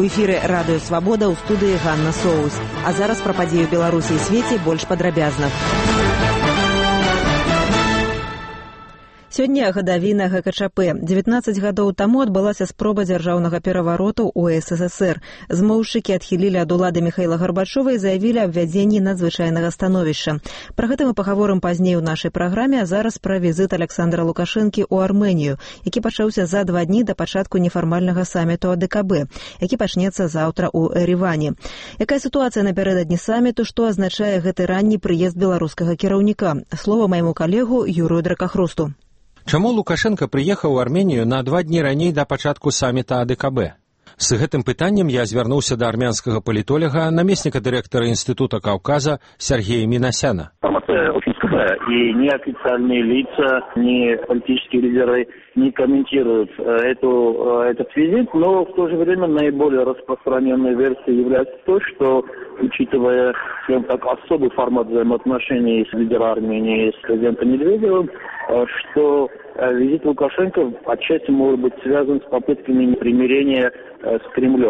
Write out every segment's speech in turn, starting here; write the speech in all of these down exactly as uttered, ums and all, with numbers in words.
эфіры радыё Свабода, ў студыі Ганна Соус. А зараз пра падзею Беларусі і свеце больш падрабязна. Сёння гадавіна гэ ка чэ пэ. дзевятнаццаць гадоў таму адбылася спроба дзяржаўнага перавароту ў эс эс эс эр. Змоўшчыкі адхілілі ад улады Міхаіла Гарбачова і заявілі аб ввядзенні надзвычайнага становішча. Пра гэта мы пагаворым пазней у нашай праграме, а зараз пра візіт Александра Лукашэнкі ў Армэнію, які пачаўся за два дні да пачатку нефармальнага саміту а дэ ка бэ, які пачнецца заўтра ў Ереване. Якая сітуацыя напярэдадні саміту, што азначае гэты ранні прыезд беларускага кіраўніка? Слова майму калегу Юрыю Дракахрусту. Чаму Лукашенко прыехаў у Арменію на два дні раней да пачатку саміта а дэ ка бэ? З гэтым пытаннем я звярнуўся да армянскага палітолага, намесніка дырэктара Інстытута Каўказа Сергея Минасяна. Информация очень скудная, и ни официальные лица, ни политические лидеры не комментируют эту, этот визит, но в то же время наиболее распространенной версией является то, что, учитывая, скажем так, особый формат взаимоотношений с лидером Армении и с президентом Медведевым, что визит Лукашенко отчасти может быть связан с попытками примирения с Кремлем.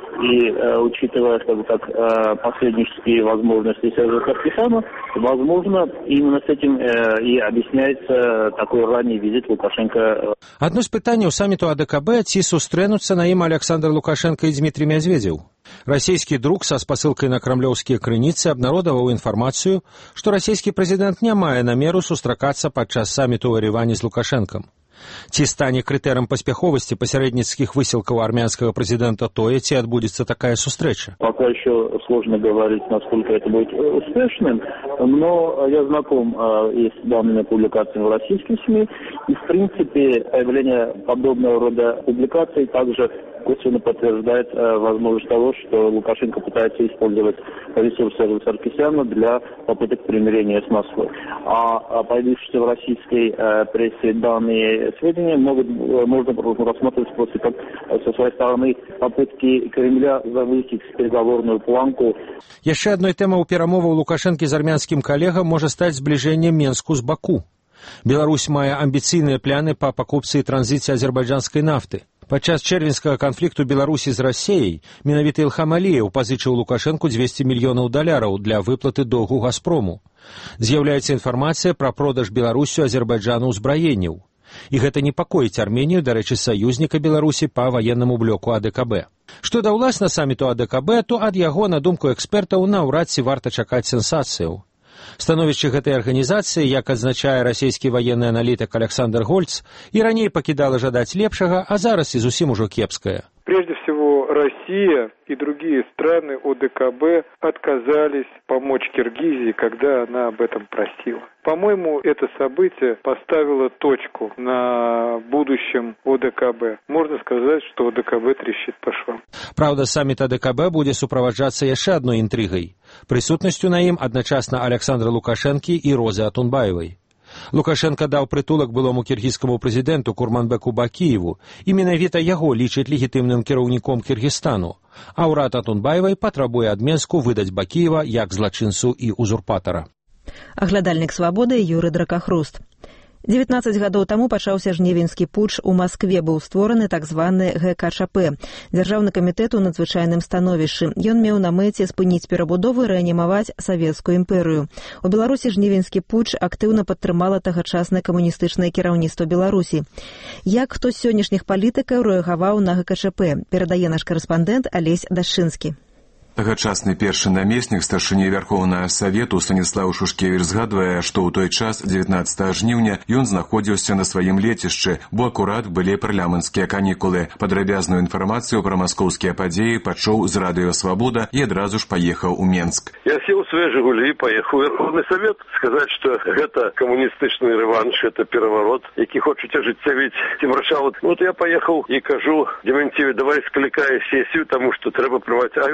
И э, учитывая, скажем так, э, посреднические возможности Сержа Саркисяна, возможно, именно с этим э, и объясняется такой ранний визит Лукашенко. Одно з пытанняў саміту а дэ ка бэ, ці сустрэнуцца на ім Александр Лукашенко і Дмітрий Медведев. Расійскі друк са спасылкай на крамлёўскія крыніцы абнародаваў інфармацыю, што расійскі прэзідэнт не мае намеру сустракацца падчас саміту ў Ереване з Лукашэнкам. Ці стане крытэрам паспяховасці пасярэдніцкіх высілкаў армянскага прэзідэнта тое, ці адбудзецца такая сустрэча? Пока еще сложно говорить, насколько это будет успешным, но я знаком э, и с данными публикациями в российских СМИ, и в принципе появление подобного рода публикаций также косвенно подтверждает э, возможность того, что Лукашенко пытается использовать ресурсы Сержа Саркисяна для попыток примирения с Москвой. А, а появившиеся в российской э, прессе данные сведения могут, э, можно рассматривать просто как э, со своей стороны попытки Кремля завысить переговорную планку. Яшчэ адной тэмай перамоваў Лукашэнкі з армянскім калегам можа стаць збліжэнне Менску з Баку. Беларусь мае амбіцыйныя пляны па пакупцы і транзіце азербайджанскай нафты. Падчас чэрвеньскага канфлікту Беларусі з Расіяй менавіта Ілхам Аліеў пазычыў Лукашэнку дзвесце мільёнаў даляраў для выплаты доўгу Газпрому. З'яўляецца інфармацыя пра продаж Беларусю Азербайджану ўзбраенняў. І гэта непакоіць Арменію, дарэчы, саюзніка Беларусі па ваеннаму блоку а дэ ка бэ. Што да ўласна саміту а дэ ка бэ, то ад яго, на думку экспертаў, наўрад ці варта чакаць сенсацыяў. Становішча гэтай арганізацыі, як адзначае расійскі ваенны аналітык Александр Гольц, і раней пакідала жадаць лепшага, а зараз і зусім ужо кепскае. Прежде всего, Россия и другие страны о дэ ка бэ отказались помочь Киргизии, когда она об этом просила. По-моему, это событие поставило точку на будущем о дэ ка бэ. Можно сказать, что о дэ ка бэ трещит по швам. Правда, саміт а дэ ка бэ будзе суправаджацца яшчэ адной інтрыгай. Прысутнасцю на ім адначасна Александра Лукашэнкі і Розы Атунбаевай. Лукашенко даў прытулак былому кіргізскаму прэзідэнту Курманбеку Бакіеву, і менавіта яго лічыць легітымным кіраўніком Кіргізстану, а ўрад Атунбаевай патрабуе ад Менску выдаць Бакіева як злачынцу і узурпатара. Аглядальнік Свабоды Юрый Дракахруст. дзевятнаццаць гадоў таму пачаўся жнівеньскі путч у Маскве, быў створаны так званы гэ ка чэ пэ, дзяржаўны камітэт у надзвычайным становішчы. Ён меў на мэце спыніць перабудову і рэанімаваць савецкую імперыю. У Беларусі жнівеньскі путч актыўна падтрымала тагачаснае камуністычнае кіраўніцтва Беларусі. Як хто з сённяшніх палітыкаў рэагаваў на гэ ка чэ пэ, перадае наш карэспандэнт Алесь Дашчынскі. Тагачасны першы намеснік старшыні Вярхоўнага Савету Станіслаў Шушкевіч згадвае, што ў той час, дзевятнаццатага жніўня, ён знаходзіўся на сваім лецішчы, бо акурат былі парламенцкія канікулы. Падрабязную інфармацыю пра маскоўскія падзеі пачуў з радыё Свабода і адразу ж паехаў у Менск. Я сеў у свае «Жигулі» і паехаў у Верховны Савет. Сказаць, што гэта камуністычны рэванш, это пераварот, які хочуць ажыццявіць Цімрачалу. Вот я паехаў і кажу Дементьеве, давай склікай сесію, таму што трэба прымаць. А ён кажа,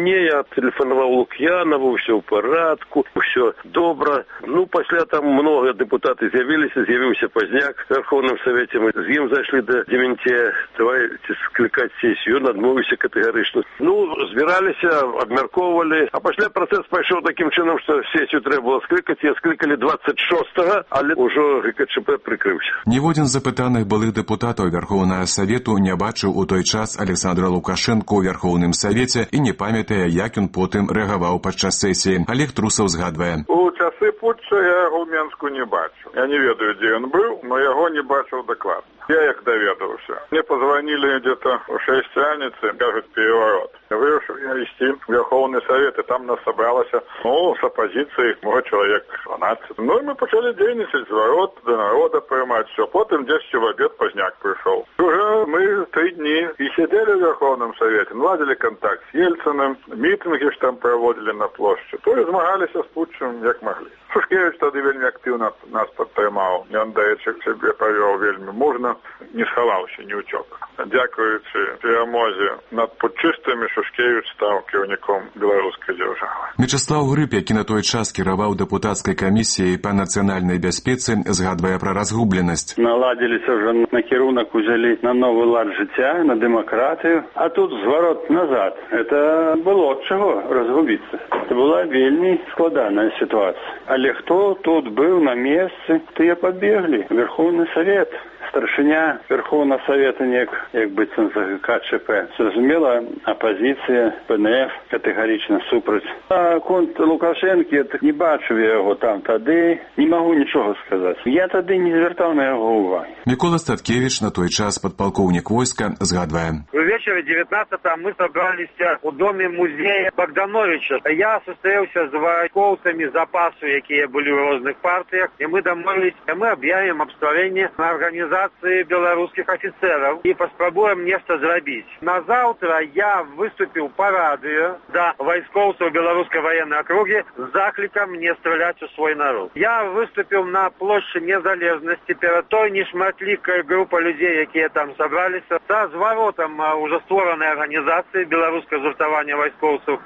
мне, я тэлефанаваў Лук'янаву, ўсё ў парадку, ўсё добра. Ну, пасля там много депутаты з'явіліся, з'явіўся Пазняк в Верховном Совете. Мы з ім зайшлі да Дементея, давайте склікаць сессию, ён адмовіўся катэгарычна. Ну, збіраліся, абмяркоўвалі, а пасля працэс пайшоў такім чынам, што сессию трэба было склікаць, я склікалі двадцать шостага, але ўжо ГКЧП прыкрыўся. Ніводзін з запытаных былых депутатаў Верховнага Совету не бачыў у той час Александра Лукашенко ў Верховным Совете і не памятае, як ён потым рэагаваў падчас сесіі. Олег Трусаў згадвае. У часы путча я яго ў Менску не бачыў. Я не ведаю, дзе ён быў, но яго не бачыў дакладна. Я як даведаўся. Мне позвонили где-то у шесть раніцы, кажуть, переворот. Вырашил я идти в Верховный Совет, и там нас собралось, ну, с оппозицией, может, человек двенадцать. Ну, и мы почали дейничать, зворот до народа принимать, все. Потом десять в обед Поздняк пришел. Уже мы три дни и сидели в Верховном Совете, наладили контакт с Ельциным, митинги ж там проводили на площади. То есть змагались с Путчем, як могли. Шушкевич тоді вельми активно нас підтримав. Він, до речі, себе повів вельми мужно, не сховався, не утек. Дякуючи перемозі над путчистами, Шушкевич став керівником білоруської держави. Мячеслав Гриб, які на той час кіраваў дэпутацкай камісіяй па нацыянальнай бяспецы, згадвае пра разгубленасць. Наладзіліся ўжо на кірунак, узялі на новы лад жыцця, на дэмакратыю, а тут зворот назад. Это было ад чаго разгубіцца. Это была вельмі складаная сітуацыя. Але хто тут быў на месцы, тыя пабеглі. Верховны Совет. Старшыня Верховного Совета неяк, як быццам за ГКЧП. Зразумела, апозіцыя, ПНФ катэгарычна супраць. А конт Лукашэнкі, не бачыў я яго там тады, не магу нічога сказаць. Я тады не звяртаў на яго ўвагі. Микола Статкевич, на той час падпалкоўнік войска, згадвае. В вечере девятнадцатого мы собрались у доме музея Богдановича. Я сустрэўся з вайскоўцамі запасу, якія былі ў розных партыях, і мы дамовились, і мы аб'явім абставленне на организацию белорусских офицеров и поспробуем нечто зрабіць. На завтра я выступил по радио до войсковцев белорусской военной округи с закликом не стрелять у свой народ. Я выступил на площади Незалежности перед той нешматлікай группой людей, якія там собрались, со зворотом уже створенной организации белорусского зуртавання войсковцев.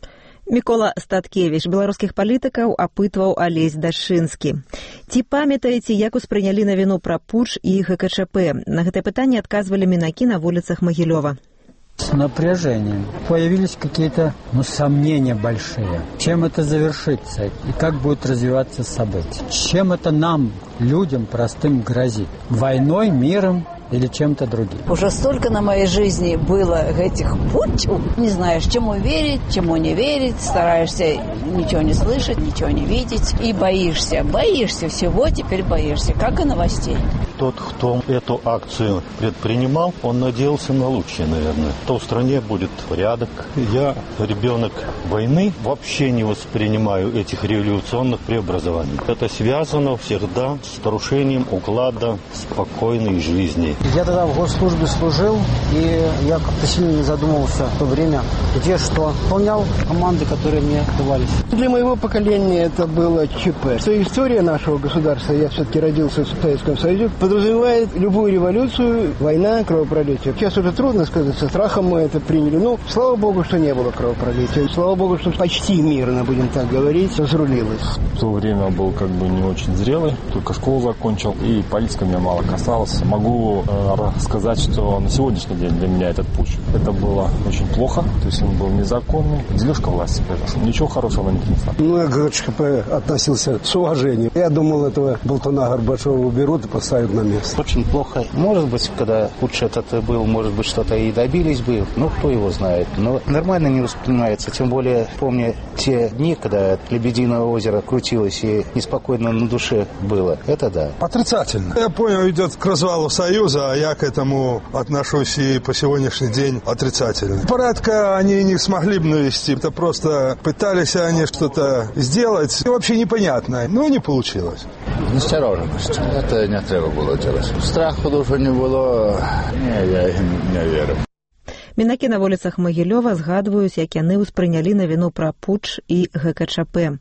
Мікола Статкевич, беларускіх палітыкаў апытваў Алесь Дашынскі. Ці памятаеце, як успрынялі навіну пра путч і ГКЧП? На гэтае пытанне адказвалі мінакі на вуліцах Магілёва. С напряжением. Появились какие-то, ну, сомнения большие. Чем это завершится и как будет развиваться событие? Чем это нам, людям простым, грозит? Войной, миром или чем-то другим? Уже столько на моей жизни было этих путчев. Не знаешь, чему верить, чему не верить. Стараешься ничего не слышать, ничего не видеть. И боишься. Боишься всего, теперь боишься. Как и новостей. Тот, кто эту акцию предпринимал, он надеялся на лучшее, наверное. То в стране будет порядок. Я, ребенок войны, вообще не воспринимаю этих революционных преобразований. Это связано всегда с нарушением уклада спокойной жизни. Я тогда в госслужбе служил, и я как-то сильно не задумывался в то время, где что. Выполнял команды, которые мне давались. Для моего поколения это было ЧП. Что история нашего государства, я все-таки родился в Советском Союзе, подразумевает любую революцию, война, кровопролитие. Сейчас уже трудно сказать, со страхом мы это приняли. Но слава богу, что не было кровопролития. Слава богу, что почти мирно, будем так говорить, разрулилось. В то время был как бы не очень зрелый, только школу закончил, и политика меня мало касалась. Могу сказать, что на сегодняшний день для меня этот путч, это было очень плохо, то есть он был незаконный, дележка власти произошла. Ничего хорошего не принесла. Ну, я к ГКЧП относился с уважением. Я думал, этого болтуна Горбачева уберут и поставят на место. Очень плохо. Может быть, когда путч этот был, может быть, что-то и добились бы, ну, кто его знает. Но нормально не воспринимается, тем более, помню те дни, когда Лебединое озеро крутилось и неспокойно на душе было. Это да. Отрицательно. Я понял, идет к развалу Союза, а я к этому отношусь и по сегодняшний день отрицательно. Порядка они не смогли бы навести. Это просто пытались они что-то сделать. И вообще непонятно. Но не получилось. Настороженность. Это не треба было делать. Страху дуже не было. Не, я не верю. Мінакі на вуліцах Магілёва згадваюць, як яны ўспрынялі навіну пра путч і ГКЧП.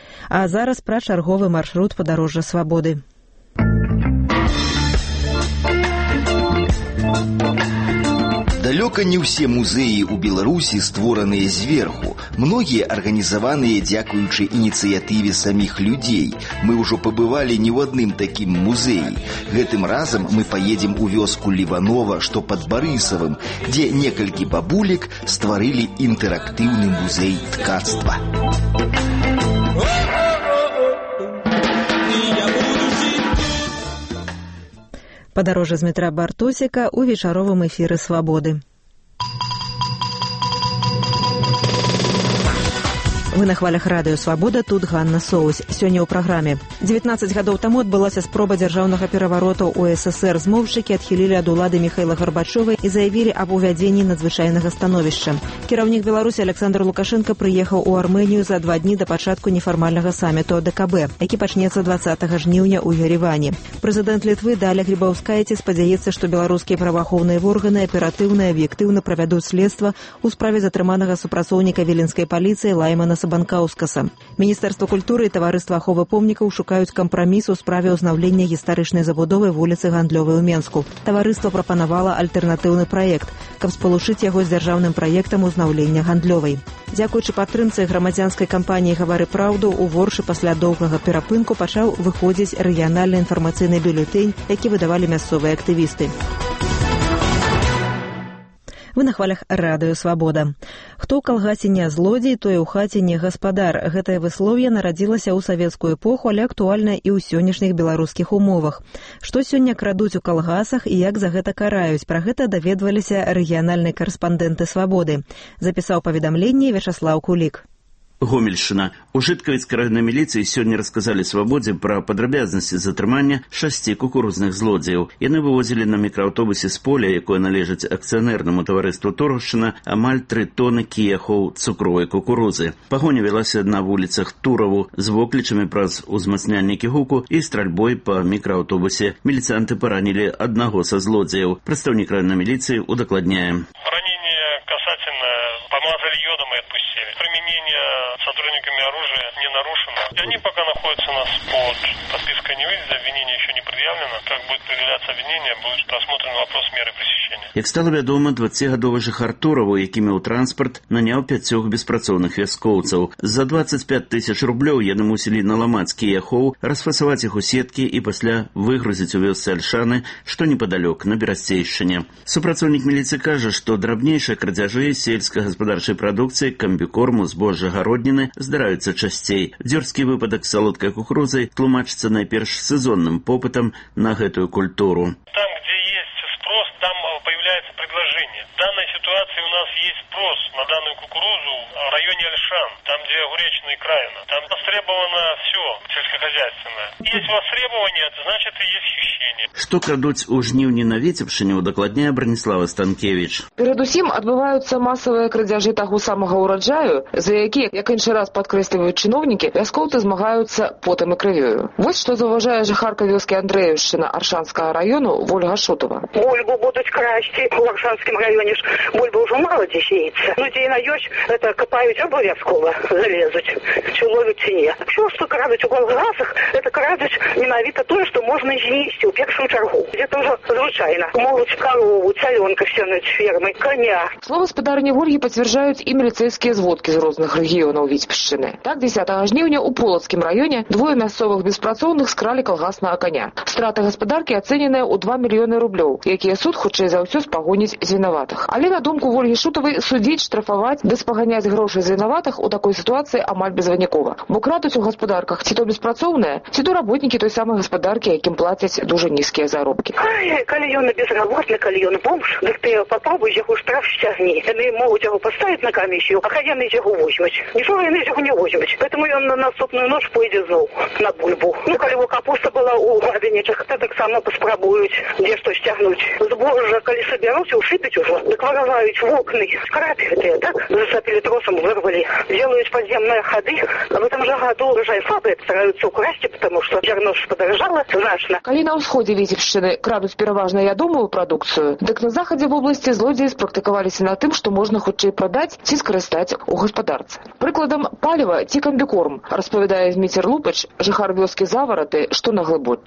А зараз пра чарговы маршрут падарожжа свабоды. Далёка не ўсе музеі ў Беларусі створаныя зверху. Многія арганізаваныя дзякуючы ініцыятыве саміх людзей. Мы ўжо пабывалі не ў адным такім музеі. Гэтым разам мы паедзем у вёску Ліванова, што пад Барысавым, дзе некалькі бабулек стварылі інтэрактыўны музей ткацтва. Падарожжа з метра Бартосіка ў вечаровым эфіры «Свабоды». Вы на хвалях радыё «Свабода», тут Ганна Соусь. Сёння ў праграме. дзевятнаццаць гадоў таму адбылася спроба дзяржаўнага перавароту ў ССР. Змоўшчыкі адхілілі ад улады Міхаіла Гарбачова і заявілі аб увядзенні надзвычайнага становішча. Кіраўнік Беларусі Александр Лукашенко прыехаў у Армэнію за два дні да пачатку нефармальнага саміту АДКБ, які пачнецца дваццатага жніўня ў Ереване. Прэзідэнт Літвы Даля Грибаўскайце спадзяецца, што беларускія праваахоўныя органы аператыўна і аб'ектыўна правядуць следства ў справе затрыманага супрацоўніка віленскай паліцыі Лаймана Банкаўскаса. Міністэрства культуры і таварыства аховы помнікаў шукаюць кампраміс у справе ўзнаўлення гістарычнай забудовы вуліцы Гандлёвай у Менску. Таварыства прапанавала альтэрнатыўны праект, каб спалучыць яго з дзяржаўным праектам узнаўлення Гандлёвай. Дзякуючы падтрымцы грамадзянскай кампаніі «Гавары праўду» у Воршы пасля доўгага перапынку пачаў выходзіць рэгіянальны інфармацыйны бюлетэнь, які выдавалі мясцовыя актывісты. Вы на хвалях радыё «Свабода». Хто ў калгасе не злодзей, той у хаце не гаспадар. Гэтае выслоўе нарадзілася ў савецкую эпоху, але актуальна і ў сённяшніх беларускіх умовах. Што сёння крадуць у калгасах і як за гэта караюць? Пра гэта даведваліся рэгіянальныя карэспандэнты «Свабоды». Запісаў паведамленне Вячаслаў Кулік. Гомельшчына. У жыткавіцкай районнай міліцыі сёння расказалі «Свабодзе» пра падрабязнасці затрымання шасці кукурузных злодзеяў. Яны вывозілі на мікрааўтобусе з поля, якое належыць акцыянернаму таварыству «Торгашчына», амаль тры тоны кіяхоў цукровай кукурузы. Пагоня вялася на вуліцах Тураву з воклічамі праз узмацняльнікі гуку і стральбой па мікрааўтобусе. Міліцыянты паранілі аднаго са злодзеяў. Прадстаўнік районнай міліцыі удакладняе. Ранение касательное, помазали йодом и отпустили. Применение сотрудниками оружия не нарушено. И они пока находятся у нас под подпиской не выйдет, обвинение еще не предъявлено. Как будет предъявляться обвинение, будет рассмотрен вопрос меры пресечения. Як стала вядома, дваццацігадовы жыхар Тураву, які меў транспарт, наняў пяцёх беспрацоўных вяскоўцаў. За дваццаць пяць тысяч рублёў яны мусілі наламаць кіяхоў, расфасаваць іх у сеткі і пасля выгрузіць у вёсцы Альшаны, што непадалёк, на Берасцейшчыне. Супрацоўнік міліцыі кажа, што драбнейшыя крадзяжы сельскагаспадарчай прадукцыі, камбікорму, збожжа, гародніны здараюцца часцей. Дзёрзкі выпадак з салодкай кукурузай тлумачыцца найперш сезонным попытам на гэтую культуру. Там, где есть спрос, там появляется предложение. В данной ситуации у нас есть спрос на данную кукурузу в районе Альшан, там, где огуречная краина. Там востребовано все сельскохозяйственное. Есть востребование, значит и есть хищение. Што крадуць у жніўні на Віцебшчыне, удакладняе Браніслава Станкевіч. Перадусім адбываюцца масавыя крадзяжы таго самага ўраджаю, за які, як іншы раз падкрэсліваюць чыноўнікі, вяскоўцы змагаюцца потам і крывёю. Вось што заўважае жыхарка вёскі Андрэеўшчына Аршанскага району Ольга Шутова. Бульбу будут красть в Аршанском районе. Бульба уже мало где сеется. Ну, где и найдешь, это копают обовязково, залезут. Чуловить цене. Все, что крадуть у колгасах, это крадуть менавіта то, что можно знести у першую чаргу. Это уже звычайно. Могут корову, цаленка все над фермой, коня. Слово спадарні Ольги подтверждают и милицейские зводки из разных регионов Витебщины. Так, десятого жніўня у Полоцкім районе двое мясцовых беспрацоўных скрали колгаснага коня. Страты гаспадаркі ацэненыя ў два мільёны рублёў, якія суд хутчэй за ўсё спагоніць з вінаватых. Але на думку Ольгі Шутавай, судзіць, штрафаваць ды спаганяць грошы з вінаватых у такой сітуацыі амаль безвынікова. Бо крадуць у гаспадарках ці то беспрацоўныя, ці то работнікі той самай гаспадаркі, якім плацяць дуже нізкія заробкі. Ай, калі ён безработны, калі ён бомж, дык ты папробуй яго штраф сцягні. Яны могуць яго паставіць на камісію, а хай яны яго возьмуць. Нічога яны яго не возьмуць. Поэтому ён на наступную ноч пойдзе зноў на бульбу. Ну, калі его капуста была у гадзінечах, то таксама паспрабуюць дзе што сцягнуць. Збожжа, калі сабяруць, усыпяць ужо, дык вырываюць вокны. Скрапі гэтыя, так? Засапілі тросам, вырвалі. Делают подземные ходы. А в этом же году урожай слабый, стараются украсть, потому что зерно подорожало значно. Калі на ўсходзе Віцебшчыны крадуць пераважна ядомую прадукцыю, дык на захадзе вобласці злодзеі спрактыкаваліся на тым, што можна хутчэй прадаць ці скарыстаць у гаспадарцы. Прыкладам, паліва ці камбікорм, распавядае Зміцер Лупач, жыхар вёскі Завараты, што на Глыбоччыне.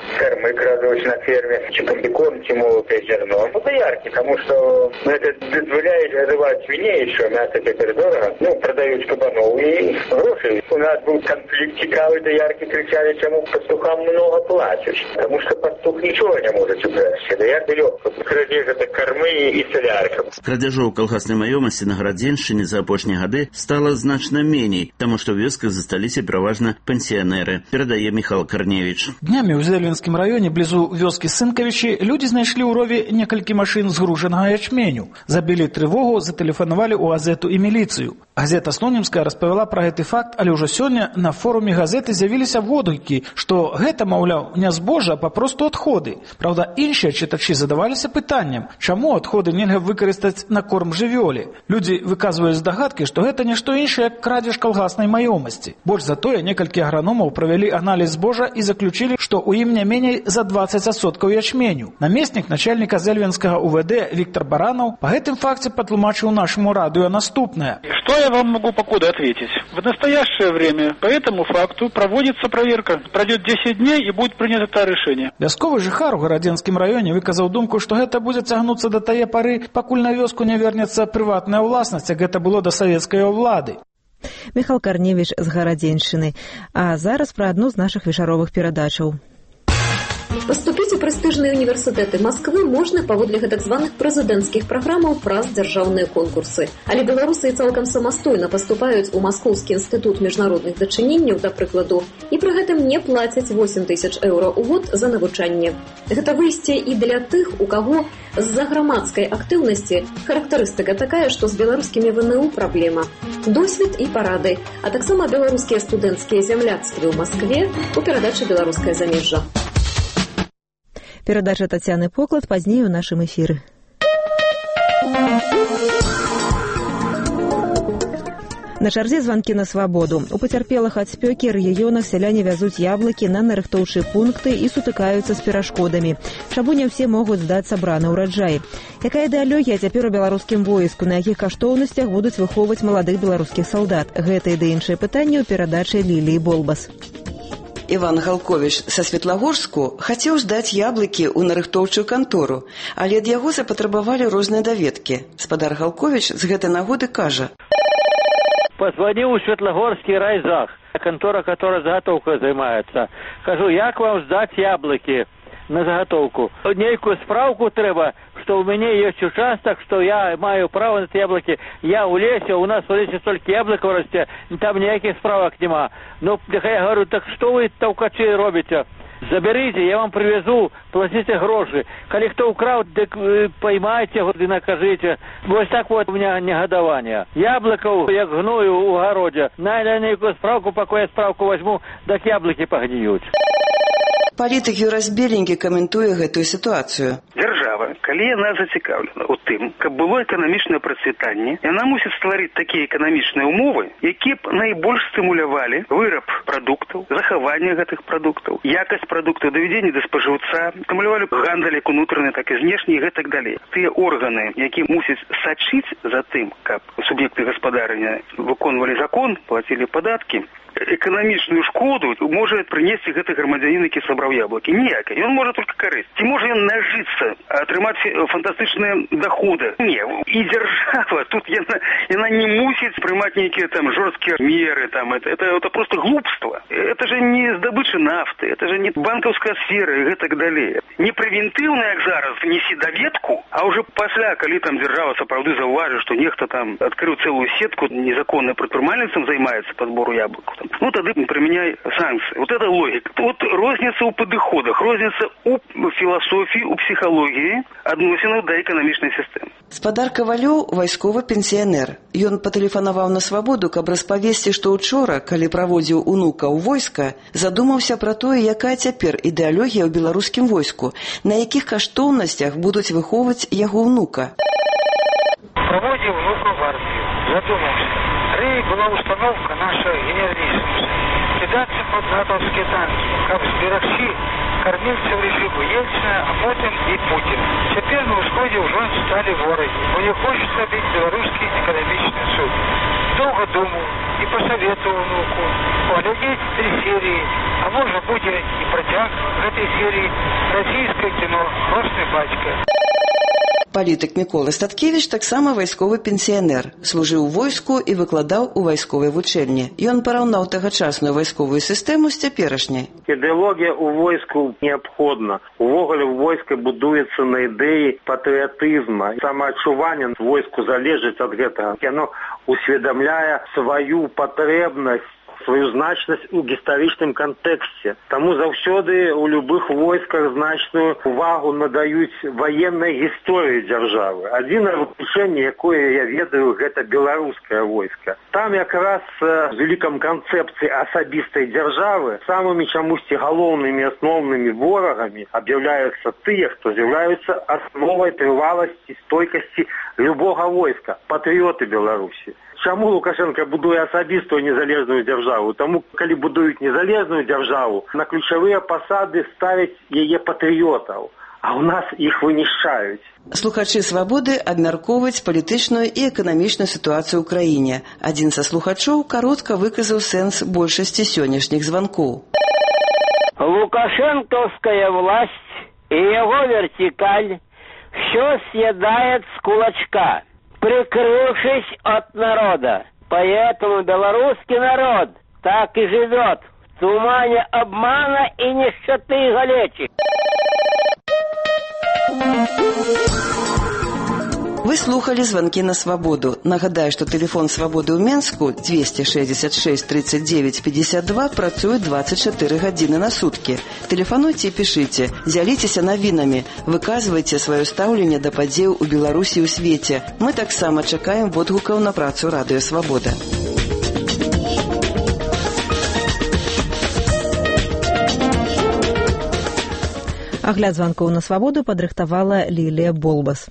кормы крадуць на ферме, ці комбікорм, ці молотае зерно. Ну, доярки, тому що це дозволяє годувати свиней, що м'ясо тепер дорого. Ну, продають кабанов і гроші. У нас був конфлікт цікавий, доярки кричали, чому пастухам много платять. Тому що пастух нічого не може украсти. Доярки легко. Крадеж – це корми і солярка. Крадзяжоў калгаснай маёмасці на Гарадзеншчыне за апошнія гады стала значна меней, таму што ў вёсках засталіся пераважна пенсіянеры, перадае Михаил Корневич. Днямі ў Зелвінскім раёне блізу вёскі Сынкавічы людзі знайшлі ў рове некалькі машын згружанага ячменю. Забілі трывогу, затэлефанавалі ў газету і міліцыю. Газета «Снонімская» распавяла пра гэты факт, але ўжо сёння на форуме газеты з'явіліся водгукі, што гэта, маўляў, не збожа, а папросту адходы. Праўда, іншыя чытачы задаваліся пытаннем, чаму адходы нельга выкарыстаць на корм жывёле. Людзі выказваюць здагадкі, што гэта не што іншае, як крадзеж калгаснай маёмасці. Больш за тое, некалькі аграномаў правялі аналіз збожа і заключілі, што ў ім не меней за двадцать адсоткаў ячменю. Намеснік начальніка Зельвінскага У В Д Віктор Баранаў па гэтым факце патлумачыў нашаму радыё наступнае. Что я вам могу покуда ответить? В настоящее время по этому факту проводится проверка. Пройдет десять дней и будет принято это решение. Вясковы жыхар у Гарадзенскім раёне выказаў думку, што гэта будзе цягнуцца да тае пары, пакуль на вёску не вернецца прыватная ўласнасць, як гэта было да савецкай улады. Михаил Корневич з Гарадзеншчыны. А зараз пра адну з нашых вечаровых перадачаў. Паступіць у прэстыжныя універсітэты Масквы можна паводле гэтак званых прэзідэнцкіх праграмаў праз дзяржаўныя конкурсы. Але беларусы і цалкам самастойна паступаюць у Маскоўскі інстытут міжнародных дачыненняў, да прыкладу, і пры гэтым не плацяць восемь тысяч еўра ў год за навучанне. Гэта выйсце і для тых, у каго з-за грамадскай актыўнасці характарыстыка такая, што з беларускімі В Н У праблема. Досвед і парады, а таксама беларускія студэнцкія зямляцтвы ў Маскве у перадачы «Беларускае замежжа». Перадача Татьяны Поклад пазней у нашым эфіры. На чарзе званкі на свабоду. У пацярпелых ад спёкі рэгіёнах сяляне вязуць яблыкі на нарыхтоўчыя пункты і сутыкаюцца з перашкодамі. Чаму не ўсе могуць здаць сабраны ўраджай? Якая ідэалогія цяпер у беларускім войску, на якіх каштоўнасцях будуць выхоўваць маладых беларускіх салдат? Гэта і да іншыя пытанні ў перадачы Ліліі Болбас. Іван Галковіч са Светлагорску хацеў здаць яблыкі ў нарыхтоўчую кантору, але ад яго запатрабавалі розныя даведкі. Спадар Галковіч з гэтай нагоды кажа: Позвонил в Светлогорский райзах, контора, которая заготовкой занимается. Кажу, як вам сдать яблоки на заготовку? Некую справку треба, что у меня есть участок, что я маю право на эти яблоки. Я у лесе, у нас в лесе столько яблоков растет, там никаких справок нема. Ну, я говорю, так что вы, толкачи, робите? Заберите, я вам привезу, платите гроши. Коли кто украл, так поймайте и накажите. Вот так вот у меня негодование. Яблоков я гную у огороде. Найду некую справку, пока я справку возьму, так яблоки погниют. Палітык Юрас Беленькі каментуе гэтую сітуацыю. Дзяржава, калі яна зацікаўлена ў тым, каб было эканамічнае працвітанне, яна мусіць стварыць такія эканамічныя ўмовы, якія б найбольш стымулявалі выраб прадуктаў, захаванне гэтых прадуктаў, якасць прадуктаў, давядзенне да спажыўца, стымулявалі гандаль як унутраны, так і знешні і гэтак далей. Тыя органы, якія мусяць сачыць за тым, каб суб'екты гаспадарання выконвалі закон, плацілі падаткі, эканамічную шкоду можа прынесці гэты грамадзянін, які сабраў яблыкі. Ніякай. Ён можа толькі карысць. Ці можа ён нажыцца, атрымаць фантастычныя доходы? Не. І дзяржава тут яна, яна не мусіць прымаць нейкія там жорсткія меры. Там, это, это, это просто глупство. Это же не здабыча нафты, это же не банкаўская сфера і гэтак далей. Не прэвентыўна, як зараз, несі даведку, а ўжо пасля, калі там дзяржава сапраўды заўважыць, што нехта там адкрыў цэлую сетку, незаконна прадпрымальніцтвам займаецца падбору яблыкаў. Ну, тады применяй санкции. Вот это логика. Вот розница у подыходах, розница у философии, у психологии адносінаў да эканамічнай сістэмы. Спадар Кавалёў вайсковы пенсіянер. Ён патэлефанаваў на свабоду, каб распавесці, што ўчора, калі праводзіў унука ў войска, задумаўся пра тое, якая цяпер ідэалогія ў беларускім войску, на якіх каштоўнасцях будуць выхоўваць яго ўнука. Праводзіў унука в армію. Задумаўся. Рэй была установка наша генераліссимуса. Кидаться под натовские танки, как сберегчи кармільців режиму Ельцина, а потім і Путін. Тепер на Усході вже стали вороги. Вони хочуть зробити Білоруський економічний суд. Довго думав і посоветував внуку поглядеть три серії, а може буде і протяг в этой серії російське кіно «Хросний батько». Палітык Мікола Статкевіч таксама вайсковы пенсіянер, служыў у войску і выкладаў у вайсковай вучэльні. Ён параўнаў тагачасную вайсковую сістэму з цяперашняй. Ідэалогія ў войску неабходна. Увогуле войска будуецца на ідэі патрыятызма. Самаадчуванне войску залежыць ад гэтага. Яно усведамляе сваю патрэбнасць, свою значнасць у гістарычным кантэксце. Таму заўсёды у любых войсках значную увагу надаюць ваеннай гісторыі дзяржавы. Адзінае выключэнне, якое я ведаю, гэта беларускае войска. Там якраз з велікам канцэпцыі асабістай дзяржавы самымі чамусьці галоўнымі асноўнымі ворагамі аб'яўляюцца тыя, хто з'яўляюцца асновай трываласці, стойкасці любога войска, патрыёты Беларусі. Чаму Лукашенко будуе асабістую незалежную дзяржаву? Таму, калі будуюць незалежную дзяржаву, на ключавыя пасады ставяць яе патрыётаў, а ў нас іх вынішчаюць. Слухачы «Свабоды» абмяркоўваюць палітычную і эканамічную сітуацыю ў краіне. Адзін са слухачоў каротка выказаў сэнс большасці сённяшніх званкоў. Лукашенковская власть и его вертикаль все съедает с кулачка, прикрывшись от народа. Поэтому белорусский народ так и живет в тумане обмана и нищеты и галечи. Вы слухали звонки на свободу. Нагадаю, что телефон свободы ў Менску двести шестьдесят шесть тридцать девять пятьдесят два працуе двадцать четыре гадзіны на сутки. Телефонуйте и пишите, дзяліцеся навінамі, выказвайце сваё стаўленне да падзеяў у Беларусі і ў свеце. Мы таксама чакаем водгукаў на працу Радыё Свабода. Агляд званкоў на свабоду падрыхтавала Лілія Болбас.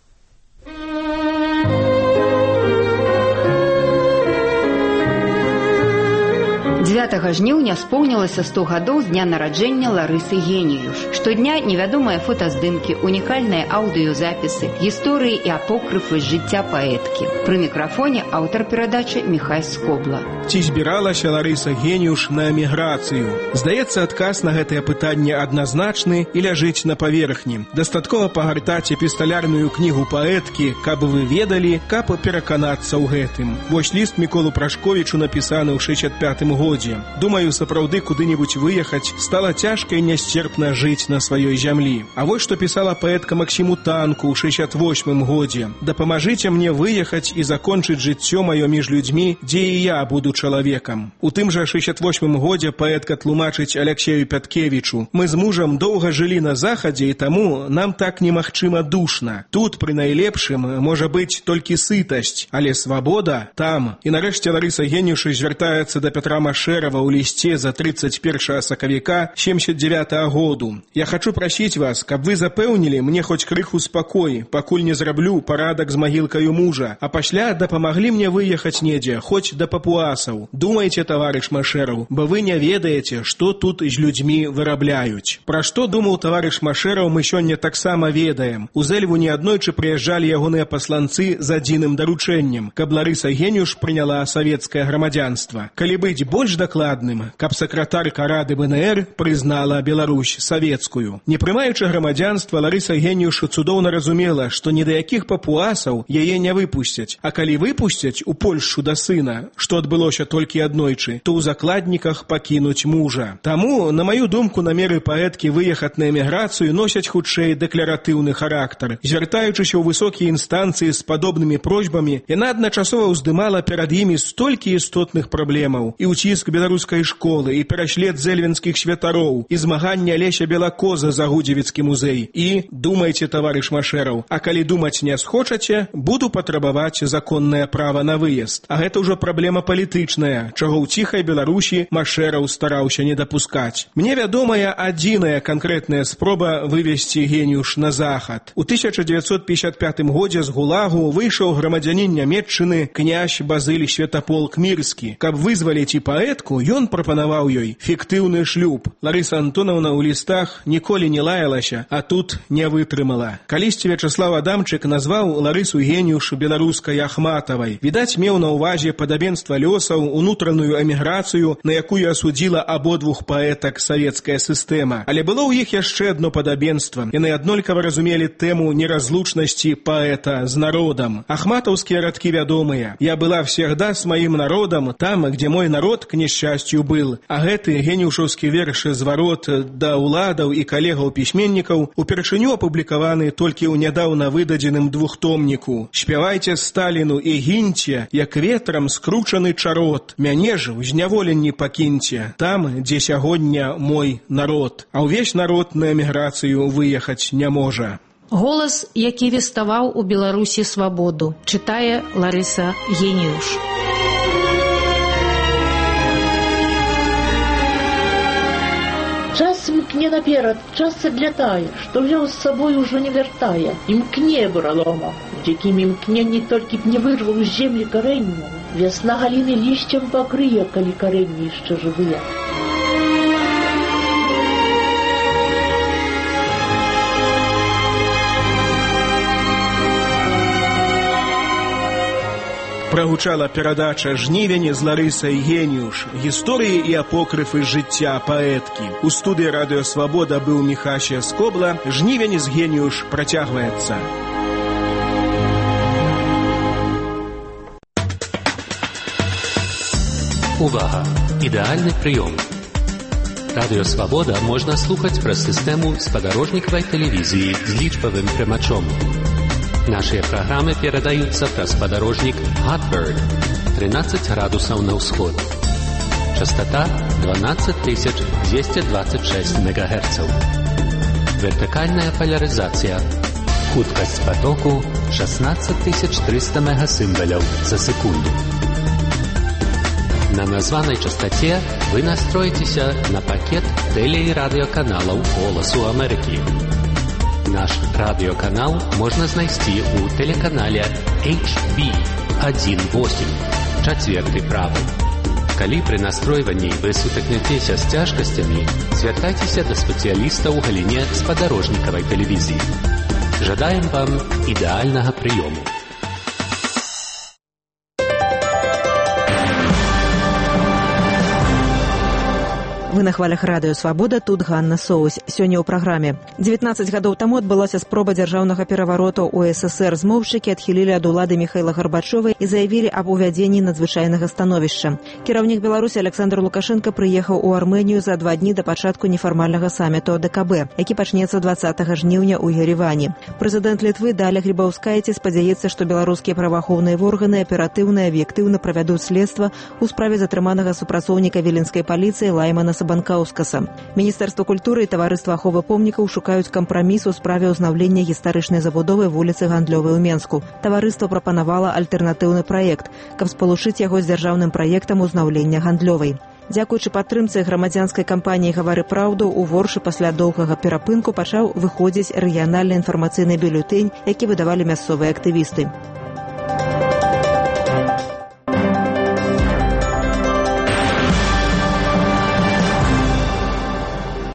дзевятага жніўня споўнілася сто гадоў з дня нараджэння Ларысы Геніюш. Штодня невядомыя фотаздымкі, унікальныя аўдыёзапісы, гісторыі і апокрыфы з жыцця паэткі. Пры мікрафоне аўтар перадачы Міхай Скобла. Ці збіралася Ларыса Геніюш на эміграцыю? Здаецца, адказ на гэтае пытанне адназначны і ляжыць на паверхні. Дастаткова пагартаць эпісталярную кнігу паэткі, каб вы ведалі, каб пераканацца ў гэтым. Вось ліст Міколу Прашковічу напісаны ў шэсцьдзесят пятым годзе. Думаю, сапраўды куды-небудзь выехаць стала цяжка і нясцерпна жыць на сваёй зямлі. А вось што пісала паэтка Максіму Танку ў шэсцьдесят восьмым годзе. Дапамажыце мне выехаць і закончыць жыццё маё між людзьмі, дзе і я буду чалавекам. У тым жа шэсцьдесят восьмым годзе паэтка тлумачыць Аляксею Пяткевічу: мы з мужам доўга жылі на захадзе, і таму нам так немагчыма душна. Тут пры найлепшым можа быць толькі сытасць, але свабода там. І нарэшце Ларыса Геніюш звяртаецца да Пятра Машэрава ў лісце за тридцать первого сакавіка семьдесят девятого году. Я хочу просить вас, каб вы запэўнілі мне хоць крыху спакой, пакуль не зраблю парадак з магілкаю мужа, а пасля дапамаглі мне выехаць недзе, хоць да папуасаў. Думайце, таварыш Машэраў, бо вы не ведаеце, што тут з людзьмі вырабляюць. Пра што думаў таварыш Машэраў, мы сёння таксама ведаем. У Зэльву неаднойчы прыязджалі ягоныя пасланцы з адзіным даручэннем, каб Ларыса Геніюш прыняла савецкае грамадзянства. Калі быць больш дакладным, каб сакратарка Рады БНР прызнала Беларусь савецкую. Не прымаючы грамадзянства, Ларыса Геніюш цудоўна разумела, што ні да якіх папуасаў яе не выпусцяць, а калі выпусцяць у Польшчу да сына, што адбылося толькі аднойчы, то ў закладніках пакінуць мужа. Таму, на маю думку, намеры паэткі выехаць на эміграцыю носяць хутчэй дэкларатыўны характар. Звяртаючыся ў высокія інстанцыі з падобнымі просьбамі, яна адначасова ўздымала перад імі столькі істотных праблемаў: і ўціск беларускай школы, і пераслед зэльвенскіх святароў, і змаганне Алеся Белакоза за Гудзевіцкі музей. І, думайце, таварыш Машэраў, а калі думаць не схочаце, буду патрабаваць законнае права на выезд. А гэта ўжо праблема палітычная, чаго ў ціхай Беларусі Машэраў стараўся не дапускаць. Мне вядомая адзіная канкрэтная спроба вывесці Геніюш на захад. У тысяча дзевяцьсот пятьдесят пятым годзе з Гулагу выйшаў грамадзянін Нямецчыны князь Базыль Святаполк Мірскі. Каб вызваліць і паэтку, паэтку, ён прапанаваў ёй фіктыўны шлюб. Ларыса Антонаўна ў лістах ніколі не лаялася, а тут не вытрымала. Калісьці Вячаслав Адамчык назваў Ларысу Геніюш беларускай Ахматавай. Відаць, меў на ўвазе падабенства лёсаў, унутраную эміграцыю, на якую асудзіла абодвух паэтак савецкая сістэма. Але было ў іх яшчэ адно падабенства. Яны аднолькава разумелі тэму неразлучнасці паэта з народам. Ахматаўскія радкі вядомыя. «Я была всегда с моим народом, там, где мой народ, к несчастью, был». А гэты геніюшаўскі верш зварот да ўладаў і калегаў-пісьменнікаў упершыню апублікаваны толькі ў нядаўна выдадзеным двухтомніку. «Спявайце Сталіну і гіньце, як ветрам скручаны чарот. Мяне ж у зняволенні пакіньце, там, дзе сягоння мой народ». А ўвесь народ на эміграцыю выехаць не можа. Голас, які веставаў у Беларусі свабоду, чытае Ларыса Геніюш. Час мкне наперад, час адлятае, што вёў з сабой ужо не вяртае. Імкне буралома, дзікім імкненні толькі б не вырваў з землі карэння. Вясна галіны лісцем пакрые, калі карэнні яшчэ жывыя. Прагучала перадача «Жнівень» з Ларысай Геніюш. Гісторыі і апокрыфы жыцця паэткі. У студыі «Радыё Свабода» быў Міхася Скобла. «Жнівень» з Геніюш працягваецца. Увага! Ідэальны прыём. Радыё Свабода можна слухаць праз сістэму спадарожнікавай тэлевізіі з лічбавым прымачом. Нашыя праграмы перадаюцца праз спадарожнік Hotbird тринадцать градусаў на ўсход. Частота дванадцать тысяч двести двадцать шесть мегагерцаў. Вертыкальная полярызацыя. Хуткасць потоку шестнадцать тысяч триста мегасімваляў за секунду. На названай частоце вы настроіцеся на пакет тэле- і радыёканалаў «Голасу Амерыкі». Наш радыёканал можна знайсці ў тэлеканале эйч би один восемь, чацверты правы. Калі пры настройванні вы сутыкнецеся з цяжкасцямі, звяртайцеся да спецыяліста ў галіне спадарожнікавай тэлевізіі. Жадаем вам ідэальнага прыёму. Вы на хвалях радыё Свабода, тут Ганна Соусь. Сёння ў праграме. дзевятнаццаць гадоў таму адбылася спроба дзяржаўнага перавароту ў эс эсэр. Змоўшчыкі адхілілі ад улады Михаила Горбачова і заявілі аб увядзенні надзвычайнага становішча. Кіраўнік Беларусі Александр Лукашенко прыехаў у Армэнію за два дні да пачатку нефармальнага саміту дэ ка бэ, які пачнецца дваццатага жніўня ў Еревані. Прэзідэнт Літвы Даля Грибаўскайце спадзяецца, што беларускія праваахоўныя органы аператыўна і аб'ектыўна правядуць следства ў справе затрыманага супрацоўніка віленскай паліцыі Лаймана Банкаўскаса. Міністэрства культуры і таварыства аховы помнікаў шукаюць кампраміс у справе ўзнаўлення гістарычнай забудовы вуліцы Гандлёвай у Менску. Таварыства прапанавала альтэрнатыўны праект, каб спалучыць яго з дзяржаўным праектам узнаўлення Гандлёвай. Дзякуючы падтрымцы грамадзянскай кампаніі «Гавары праўду» у Воршы пасля доўгага перапынку пачаў выходзіць рэгіянальны інфармацыйны бюлетэнь, які выдавалі мясцовыя актывісты.